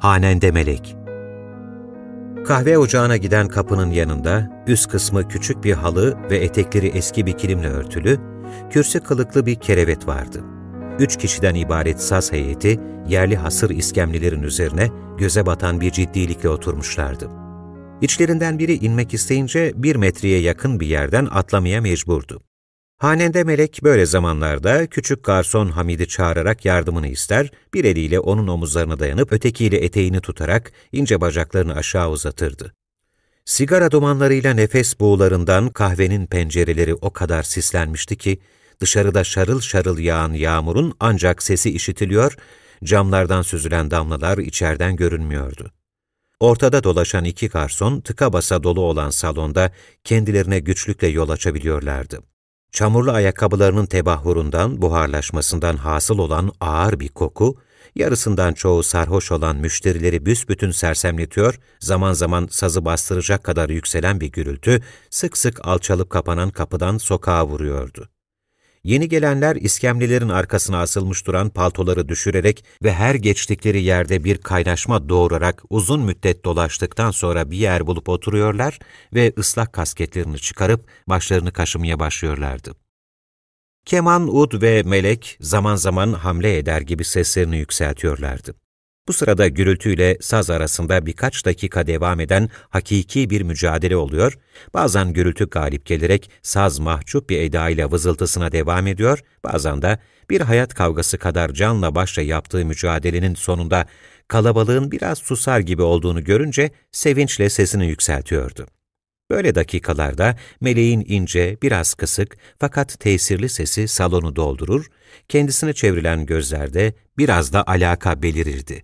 Hanende Melek. Kahve ocağına giden kapının yanında, üst kısmı küçük bir halı ve etekleri eski bir kilimle örtülü, kürsi kılıklı bir kerevet vardı. 3 kişiden ibaret saz heyeti, yerli hasır iskemlelerin üzerine göze batan bir ciddilikle oturmuşlardı. İçlerinden biri inmek isteyince 1 metreye yakın bir yerden atlamaya mecburdu. Hanende Melek böyle zamanlarda küçük garson Hamid'i çağırarak yardımını ister, bir eliyle onun omuzlarına dayanıp ötekiyle eteğini tutarak ince bacaklarını aşağı uzatırdı. Sigara dumanlarıyla nefes buğularından kahvenin pencereleri o kadar sislenmişti ki, dışarıda şarıl şarıl yağan yağmurun ancak sesi işitiliyor, camlardan süzülen damlalar içeriden görünmüyordu. Ortada dolaşan 2 garson tıka basa dolu olan salonda kendilerine güçlükle yol açabiliyorlardı. Çamurlu ayakkabılarının tebahhurundan, buharlaşmasından hasıl olan ağır bir koku, yarısından çoğu sarhoş olan müşterileri büsbütün sersemletiyor, zaman zaman sazı bastıracak kadar yükselen bir gürültü, sık sık alçalıp kapanan kapıdan sokağa vuruyordu. Yeni gelenler iskemlelerin arkasına asılmış duran paltoları düşürerek ve her geçtikleri yerde bir kaynaşma doğurarak uzun müddet dolaştıktan sonra bir yer bulup oturuyorlar ve ıslak kasketlerini çıkarıp başlarını kaşımaya başlıyorlardı. Keman, ud ve melek zaman zaman hamle eder gibi seslerini yükseltiyorlardı. Bu sırada gürültüyle saz arasında birkaç dakika devam eden hakiki bir mücadele oluyor, bazen gürültü galip gelerek saz mahcup bir edayla vızıltısına devam ediyor, bazen de bir hayat kavgası kadar canla başla yaptığı mücadelenin sonunda kalabalığın biraz susar gibi olduğunu görünce sevinçle sesini yükseltiyordu. Böyle dakikalarda meleğin ince, biraz kısık fakat tesirli sesi salonu doldurur, kendisine çevrilen gözlerde biraz da alaka belirirdi.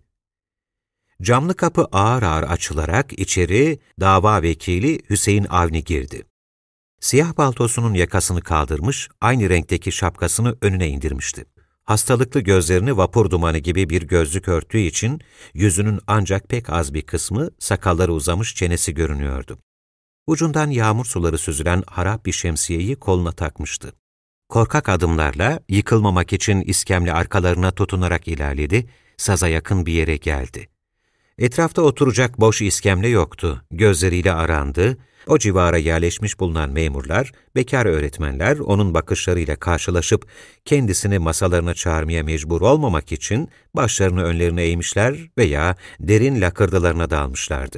Camlı kapı ağır ağır açılarak içeri dava vekili Hüseyin Avni girdi. Siyah paltosunun yakasını kaldırmış, aynı renkteki şapkasını önüne indirmişti. Hastalıklı gözlerini vapur dumanı gibi bir gözlük örttüğü için yüzünün ancak pek az bir kısmı, sakalları uzamış çenesi görünüyordu. Ucundan yağmur suları süzülen harap bir şemsiyeyi koluna takmıştı. Korkak adımlarla, yıkılmamak için iskemle arkalarına tutunarak ilerledi, saza yakın bir yere geldi. Etrafta oturacak boş iskemle yoktu, gözleriyle arandı, o civara yerleşmiş bulunan memurlar, bekar öğretmenler onun bakışlarıyla karşılaşıp kendisini masalarına çağırmaya mecbur olmamak için başlarını önlerine eğmişler veya derin lakırdılarına dalmışlardı.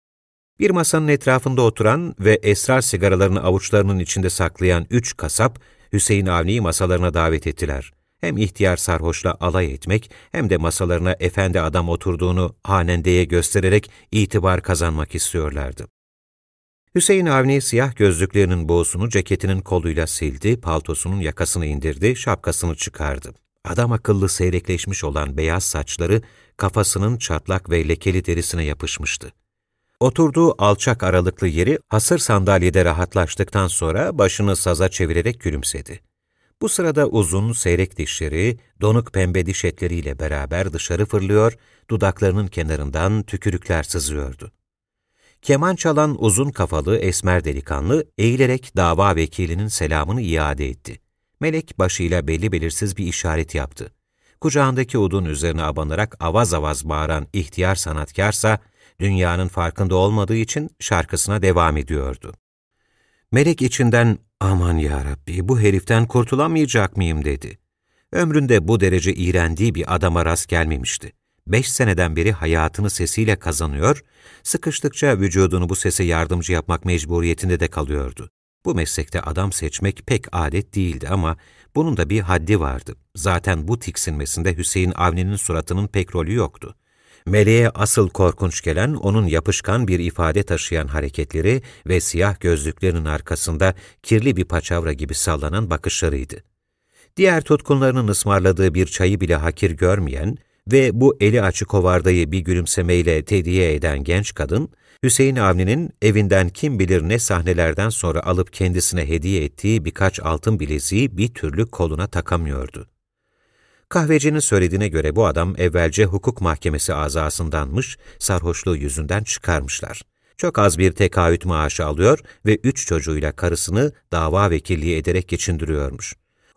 Bir masanın etrafında oturan ve esrar sigaralarını avuçlarının içinde saklayan 3 kasap, Hüseyin Avni'yi masalarına davet ettiler. Hem ihtiyar sarhoşla alay etmek, hem de masalarına efendi adam oturduğunu hanendeye göstererek itibar kazanmak istiyorlardı. Hüseyin Avni siyah gözlüklerinin boğusunu ceketinin koluyla sildi, paltosunun yakasını indirdi, şapkasını çıkardı. Adam akıllı seyrekleşmiş olan beyaz saçları kafasının çatlak ve lekeli derisine yapışmıştı. Oturduğu alçak aralıklı yeri hasır sandalyede rahatlaştıktan sonra başını saza çevirerek gülümsedi. Bu sırada uzun, seyrek dişleri, donuk pembe diş etleriyle beraber dışarı fırlıyor, dudaklarının kenarından tükürükler sızıyordu. Keman çalan uzun kafalı esmer delikanlı eğilerek dava vekilinin selamını iade etti. Melek başıyla belli belirsiz bir işaret yaptı. Kucağındaki udun üzerine abanarak avaz avaz bağıran ihtiyar sanatkarsa, dünyanın farkında olmadığı için şarkısına devam ediyordu. Melek içinden, "Aman yarabbi, bu heriften kurtulamayacak mıyım?" dedi. Ömründe bu derece iğrendiği bir adama rast gelmemişti. 5 seneden beri hayatını sesiyle kazanıyor, sıkıştıkça vücudunu bu sese yardımcı yapmak mecburiyetinde de kalıyordu. Bu meslekte adam seçmek pek adet değildi ama bunun da bir haddi vardı. Zaten bu tiksinmesinde Hüseyin Avni'nin suratının pek rolü yoktu. Meleğe asıl korkunç gelen onun yapışkan bir ifade taşıyan hareketleri ve siyah gözlüklerinin arkasında kirli bir paçavra gibi sallanan bakışlarıydı. Diğer tutkunlarının ısmarladığı bir çayı bile hakir görmeyen ve bu eli açık hovardayı bir gülümsemeyle tediye eden genç kadın, Hüseyin Avni'nin evinden kim bilir ne sahnelerden sonra alıp kendisine hediye ettiği birkaç altın bileziği bir türlü koluna takamıyordu. Kahvecinin söylediğine göre bu adam evvelce hukuk mahkemesi azasındanmış, sarhoşluğu yüzünden çıkarmışlar. Çok az bir tekaüt maaşı alıyor ve 3 çocuğuyla karısını dava vekilliği ederek geçindiriyormuş.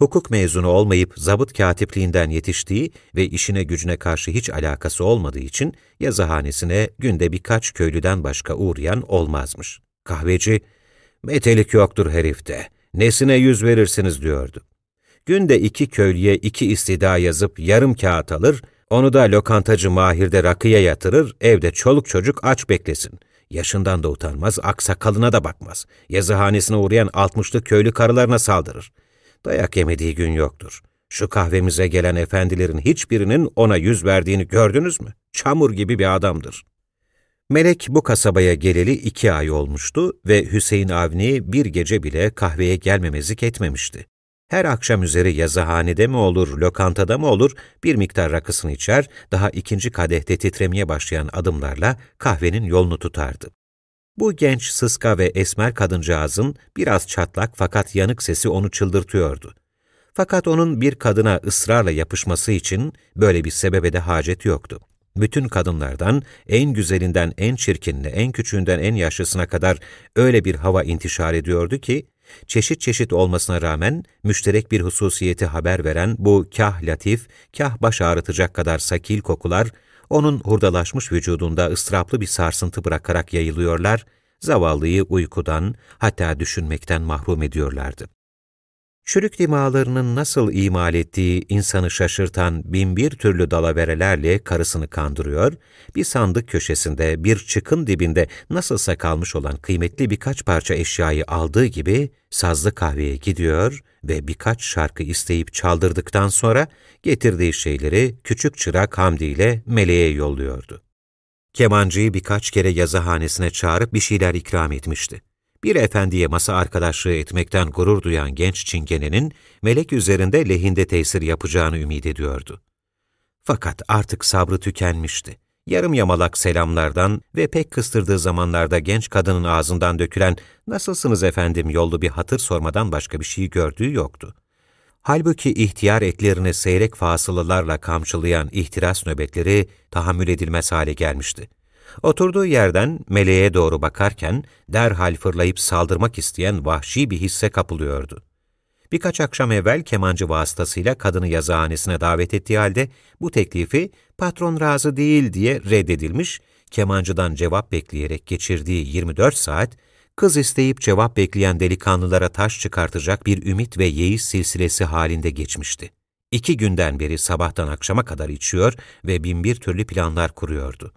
Hukuk mezunu olmayıp zabıt katipliğinden yetiştiği ve işine gücüne karşı hiç alakası olmadığı için yazıhanesine günde birkaç köylüden başka uğrayan olmazmış. Kahveci, "Metelik yoktur herifte, nesine yüz verirsiniz?" diyordu. Günde 2 köylüye 2 istida yazıp yarım kağıt alır, onu da lokantacı Mahir'de rakıya yatırır, evde çoluk çocuk aç beklesin. Yaşından da utanmaz, aksakalına da bakmaz. Yazıhanesine uğrayan 60'lı köylü karılarına saldırır. Dayak yemediği gün yoktur. Şu kahvemize gelen efendilerin hiçbirinin ona yüz verdiğini gördünüz mü? Çamur gibi bir adamdır. Melek bu kasabaya geleli 2 ay olmuştu ve Hüseyin Avni bir gece bile kahveye gelmemezlik etmemişti. Her akşam üzeri yazıhanede mi olur, lokantada mı olur bir miktar rakısını içer, daha 2. kadehte titremeye başlayan adımlarla kahvenin yolunu tutardı. Bu genç, sıska ve esmer kadıncağızın biraz çatlak fakat yanık sesi onu çıldırtıyordu. Fakat onun bir kadına ısrarla yapışması için böyle bir sebebe de hacet yoktu. Bütün kadınlardan, en güzelinden en çirkinine, en küçüğünden en yaşlısına kadar öyle bir hava intişar ediyordu ki, çeşit çeşit olmasına rağmen müşterek bir hususiyeti haber veren bu kah latif, kah baş ağrıtacak kadar sakil kokular, onun hurdalaşmış vücudunda ıstıraplı bir sarsıntı bırakarak yayılıyorlar, zavallıyı uykudan, hatta düşünmekten mahrum ediyorlardı. Çürük dimağlarının nasıl imal ettiği insanı şaşırtan binbir türlü dalaverelerle karısını kandırıyor, bir sandık köşesinde, bir çıkın dibinde nasılsa kalmış olan kıymetli birkaç parça eşyayı aldığı gibi sazlı kahveye gidiyor ve birkaç şarkı isteyip çaldırdıktan sonra getirdiği şeyleri küçük çırak Hamdi ile Meleğe yolluyordu. Kemancıyı birkaç kere yazıhanesine çağırıp bir şeyler ikram etmişti. Bir efendiye masa arkadaşlığı etmekten gurur duyan genç çingenenin Melek üzerinde lehinde tesir yapacağını ümit ediyordu. Fakat artık sabrı tükenmişti. Yarım yamalak selamlardan ve pek kıstırdığı zamanlarda genç kadının ağzından dökülen "Nasılsınız efendim?" yollu bir hatır sormadan başka bir şey gördüğü yoktu. Halbuki ihtiyar etlerini seyrek fasılalarla kamçılayan ihtiras nöbetleri tahammül edilmez hale gelmişti. Oturduğu yerden Meleğe doğru bakarken derhal fırlayıp saldırmak isteyen vahşi bir hisse kapılıyordu. Birkaç akşam evvel kemancı vasıtasıyla kadını yazıhanesine davet ettiği halde bu teklifi patron razı değil diye reddedilmiş, kemancıdan cevap bekleyerek geçirdiği 24 saat, kız isteyip cevap bekleyen delikanlılara taş çıkartacak bir ümit ve yeis silsilesi halinde geçmişti. 2 günden beri sabahtan akşama kadar içiyor ve binbir türlü planlar kuruyordu.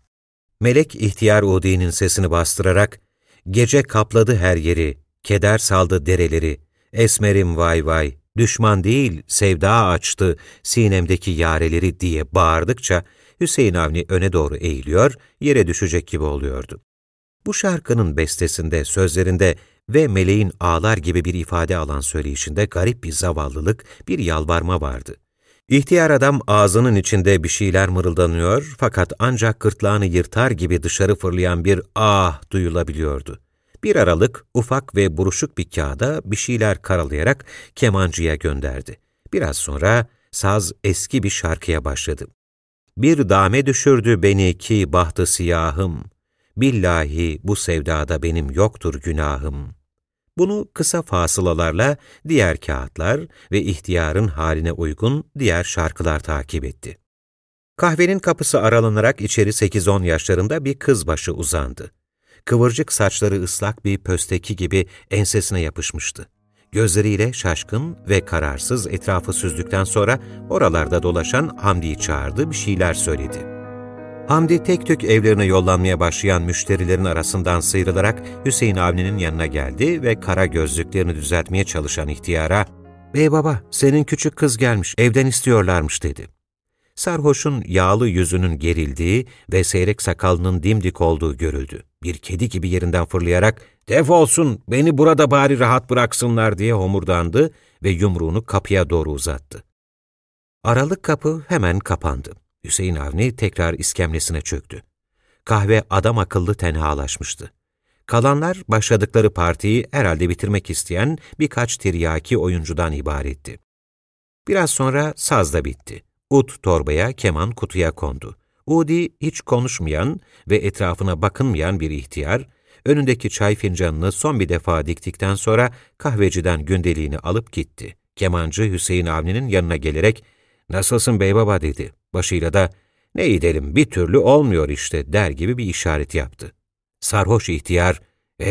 Melek ihtiyar Udi'nin sesini bastırarak, "Gece kapladı her yeri, keder saldı dereleri, esmerim vay vay, düşman değil sevda açtı sinemdeki yareleri" diye bağırdıkça Hüseyin Avni öne doğru eğiliyor, yere düşecek gibi oluyordu. Bu şarkının bestesinde, sözlerinde ve meleğin ağlar gibi bir ifade alan söyleyişinde garip bir zavallılık, bir yalvarma vardı. İhtiyar adam ağzının içinde bir şeyler mırıldanıyor fakat ancak gırtlağını yırtar gibi dışarı fırlayan bir "ah" duyulabiliyordu. Bir aralık ufak ve buruşuk bir kağıda bir şeyler karalayarak kemancıya gönderdi. Biraz sonra saz eski bir şarkıya başladı. "Bir dame düşürdü beni ki bahtı siyahım, billahi bu sevdada benim yoktur günahım." Bunu kısa fasılalarla diğer kağıtlar ve ihtiyarın haline uygun diğer şarkılar takip etti. Kahvenin kapısı aralanarak içeri 8-10 yaşlarında bir kız başı uzandı. Kıvırcık saçları ıslak bir pösteki gibi ensesine yapışmıştı. Gözleriyle şaşkın ve kararsız etrafı süzdükten sonra oralarda dolaşan Hamdi'yi çağırdı, bir şeyler söyledi. Hamdi tek tük evlerine yollanmaya başlayan müşterilerin arasından sıyrılarak Hüseyin Avni'nin yanına geldi ve kara gözlüklerini düzeltmeye çalışan ihtiyara, "Bey baba, senin küçük kız gelmiş, evden istiyorlarmış." dedi. Sarhoşun yağlı yüzünün gerildiği ve seyrek sakalının dimdik olduğu görüldü. Bir kedi gibi yerinden fırlayarak, "Defolsun, beni burada bari rahat bıraksınlar." diye homurdandı ve yumruğunu kapıya doğru uzattı. Aralık kapı hemen kapandı. Hüseyin Avni tekrar iskemlesine çöktü. Kahve adam akıllı tenhalaşmıştı. Kalanlar başladıkları partiyi herhalde bitirmek isteyen birkaç tiryaki oyuncudan ibaretti. Biraz sonra saz da bitti. Ud torbaya, keman kutuya kondu. Udi hiç konuşmayan ve etrafına bakınmayan bir ihtiyar, önündeki çay fincanını son bir defa diktikten sonra kahveciden gündeliğini alıp gitti. Kemancı Hüseyin Avni'nin yanına gelerek, ''Nasılsın beybaba?'' dedi. Başıyla da, ''Ne edelim, bir türlü olmuyor işte.'' der gibi bir işaret yaptı. Sarhoş ihtiyar,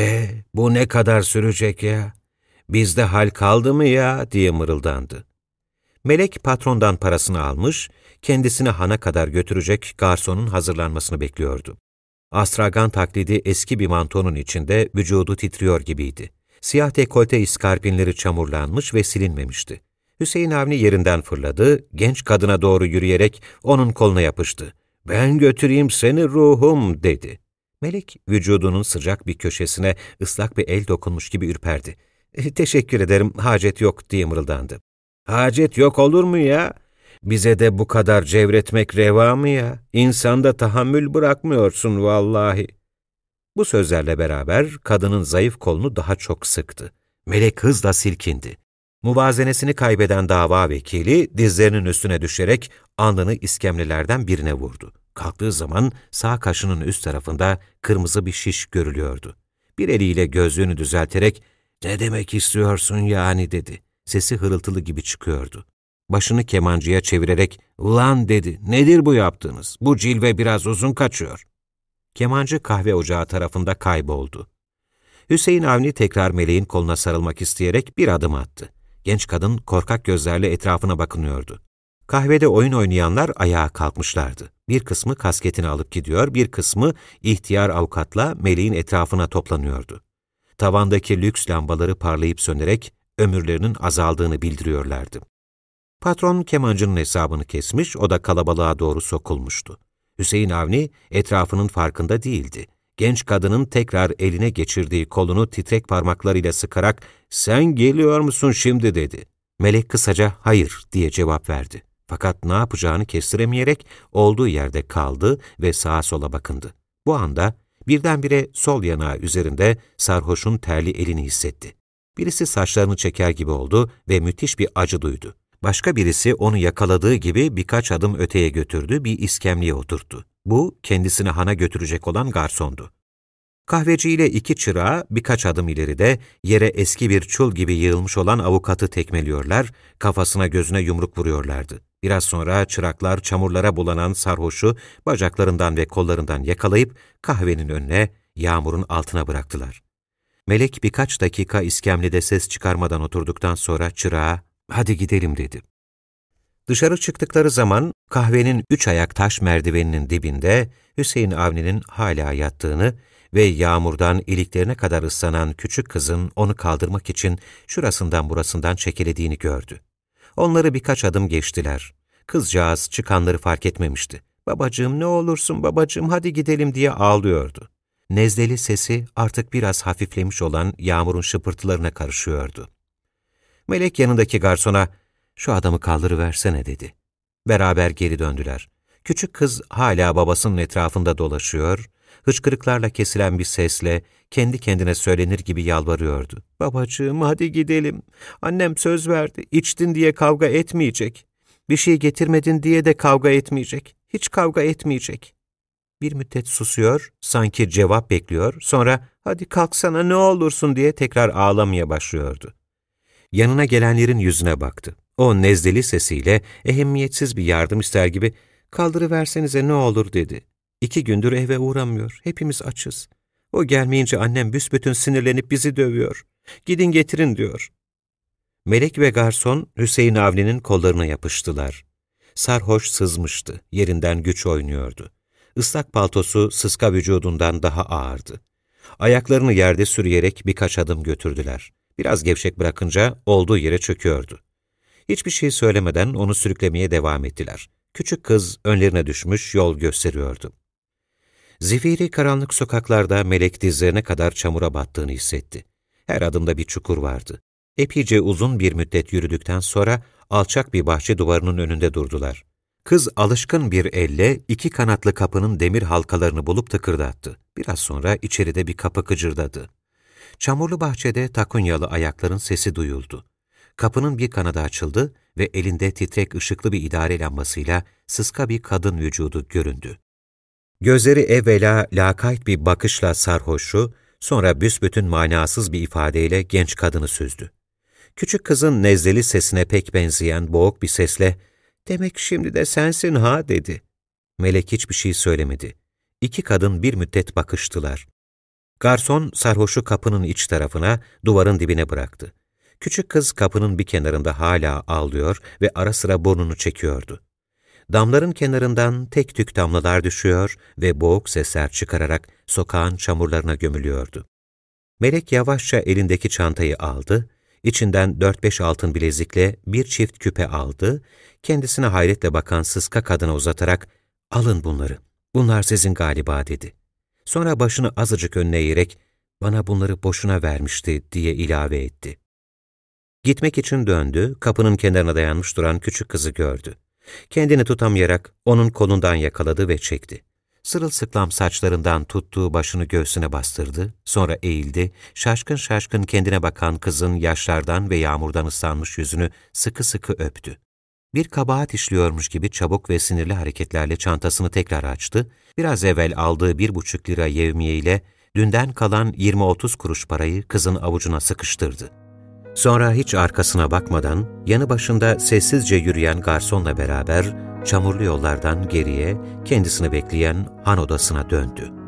bu ne kadar sürecek ya? Bizde hal kaldı mı ya?'' diye mırıldandı. Melek patrondan parasını almış, kendisini hana kadar götürecek garsonun hazırlanmasını bekliyordu. Astragan taklidi eski bir mantonun içinde vücudu titriyor gibiydi. Siyah dekolte iskarpinleri çamurlanmış ve silinmemişti. Hüseyin Avni yerinden fırladı, genç kadına doğru yürüyerek onun koluna yapıştı. ''Ben götüreyim seni ruhum.'' dedi. Melek vücudunun sıcak bir köşesine ıslak bir el dokunmuş gibi ürperdi. ''Teşekkür ederim, hacet yok.'' diye mırıldandı. ''Hacet yok olur mu ya? Bize de bu kadar cevretmek reva mı ya? İnsanda tahammül bırakmıyorsun vallahi.'' Bu sözlerle beraber kadının zayıf kolunu daha çok sıktı. Melek hızla silkindi. Muvazenesini kaybeden dava vekili dizlerinin üstüne düşerek alnını iskemlelerden birine vurdu. Kalktığı zaman sağ kaşının üst tarafında kırmızı bir şiş görülüyordu. Bir eliyle gözlüğünü düzelterek ''Ne demek istiyorsun yani?'' dedi. Sesi hırıltılı gibi çıkıyordu. Başını kemancıya çevirerek ''Ulan'' dedi. ''Nedir bu yaptığınız? Bu cilve biraz uzun kaçıyor.'' Kemancı kahve ocağı tarafında kayboldu. Hüseyin Avni tekrar meleğin koluna sarılmak isteyerek bir adım attı. Genç kadın korkak gözlerle etrafına bakınıyordu. Kahvede oyun oynayanlar ayağa kalkmışlardı. Bir kısmı kasketini alıp gidiyor, bir kısmı ihtiyar avukatla meleğin etrafına toplanıyordu. Tavandaki lüks lambaları parlayıp sönerek ömürlerinin azaldığını bildiriyorlardı. Patron kemancının hesabını kesmiş, o da kalabalığa doğru sokulmuştu. Hüseyin Avni etrafının farkında değildi. Genç kadının tekrar eline geçirdiği kolunu titrek parmaklarıyla sıkarak ''Sen geliyor musun şimdi?'' dedi. Melek kısaca ''Hayır'' diye cevap verdi. Fakat ne yapacağını kestiremeyerek olduğu yerde kaldı ve sağa sola bakındı. Bu anda birdenbire sol yanağı üzerinde sarhoşun terli elini hissetti. Birisi saçlarını çeker gibi oldu ve müthiş bir acı duydu. Başka birisi onu yakaladığı gibi birkaç adım öteye götürdü, bir iskemleye oturttu. Bu, kendisini hana götürecek olan garsondu. Kahveciyle iki çırağı birkaç adım ileride yere eski bir çul gibi yığılmış olan avukatı tekmeliyorlar, kafasına gözüne yumruk vuruyorlardı. Biraz sonra çıraklar çamurlara bulanan sarhoşu bacaklarından ve kollarından yakalayıp kahvenin önüne, yağmurun altına bıraktılar. Melek birkaç dakika iskemlede ses çıkarmadan oturduktan sonra çırağa ''Hadi gidelim'' dedi. Dışarı çıktıkları zaman kahvenin 3 ayak taş merdiveninin dibinde Hüseyin Avni'nin hala yattığını ve yağmurdan iliklerine kadar ıslanan küçük kızın onu kaldırmak için şurasından burasından çekelediğini gördü. Onları birkaç adım geçtiler. Kızcağız çıkanları fark etmemişti. ''Babacığım, ne olursun babacığım, hadi gidelim'' diye ağlıyordu. Nezleli sesi artık biraz hafiflemiş olan yağmurun şıpırtılarına karışıyordu. Melek yanındaki garsona ''Şu adamı kaldırıversene'' dedi. Beraber geri döndüler. Küçük kız hala babasının etrafında dolaşıyor, hıçkırıklarla kesilen bir sesle kendi kendine söylenir gibi yalvarıyordu. ''Babacığım, hadi gidelim. Annem söz verdi. İçtin diye kavga etmeyecek. Bir şey getirmedin diye de kavga etmeyecek. Hiç kavga etmeyecek.'' Bir müddet susuyor, sanki cevap bekliyor, sonra ''Hadi kalksana ne olursun'' diye tekrar ağlamaya başlıyordu. Yanına gelenlerin yüzüne baktı. O nezleli sesiyle ehemmiyetsiz bir yardım ister gibi ''Kaldırıversenize ne olur'' dedi. 2 gündür eve uğramıyor, hepimiz açız. O gelmeyince annem büsbütün sinirlenip bizi dövüyor. ''Gidin getirin'' diyor. Melek ve garson Hüseyin Avni'nin kollarına yapıştılar. Sarhoş sızmıştı, yerinden güç oynuyordu. Islak paltosu sıska vücudundan daha ağırdı. Ayaklarını yerde sürüyerek birkaç adım götürdüler. Biraz gevşek bırakınca olduğu yere çöküyordu. Hiçbir şey söylemeden onu sürüklemeye devam ettiler. Küçük kız önlerine düşmüş yol gösteriyordu. Zifiri karanlık sokaklarda Melek dizlerine kadar çamura battığını hissetti. Her adımda bir çukur vardı. Epeyce uzun bir müddet yürüdükten sonra alçak bir bahçe duvarının önünde durdular. Kız alışkın bir elle 2 kanatlı kapının demir halkalarını bulup tıkırdattı. Biraz sonra içeride bir kapı gıcırdadı. Çamurlu bahçede takunyalı ayakların sesi duyuldu. Kapının bir kanadı açıldı ve elinde titrek ışıklı bir idare lambasıyla sıska bir kadın vücudu göründü. Gözleri evvela lakayt bir bakışla sarhoşu, sonra büsbütün manasız bir ifadeyle genç kadını süzdü. Küçük kızın nezleli sesine pek benzeyen boğuk bir sesle, ''Demek şimdi de sensin ha?'' dedi. Melek hiçbir şey söylemedi. İki kadın bir müddet bakıştılar. Garson sarhoşu kapının iç tarafına, duvarın dibine bıraktı. Küçük kız kapının bir kenarında hala ağlıyor ve ara sıra burnunu çekiyordu. Damların kenarından tek tük damlalar düşüyor ve boğuk sesler çıkararak sokağın çamurlarına gömülüyordu. Melek yavaşça elindeki çantayı aldı, içinden 4-5 altın bilezikle bir çift küpe aldı, kendisine hayretle bakan sıska kadına uzatarak, ''Alın bunları, bunlar sizin galiba.'' dedi. Sonra başını azıcık önüne eğerek, ''Bana bunları boşuna vermişti.'' diye ilave etti. Gitmek için döndü, kapının kenarına dayanmış duran küçük kızı gördü. Kendini tutamayarak onun kolundan yakaladı ve çekti. Sırılsıklam saçlarından tuttuğu başını göğsüne bastırdı, sonra eğildi, şaşkın şaşkın kendine bakan kızın yaşlardan ve yağmurdan ıslanmış yüzünü sıkı sıkı öptü. Bir kabahat işliyormuş gibi çabuk ve sinirli hareketlerle çantasını tekrar açtı, biraz evvel aldığı 1,5 lira yevmiyeyle dünden kalan 20-30 kuruş parayı kızın avucuna sıkıştırdı. Sonra hiç arkasına bakmadan, yanı başında sessizce yürüyen garsonla beraber çamurlu yollardan geriye kendisini bekleyen han odasına döndü.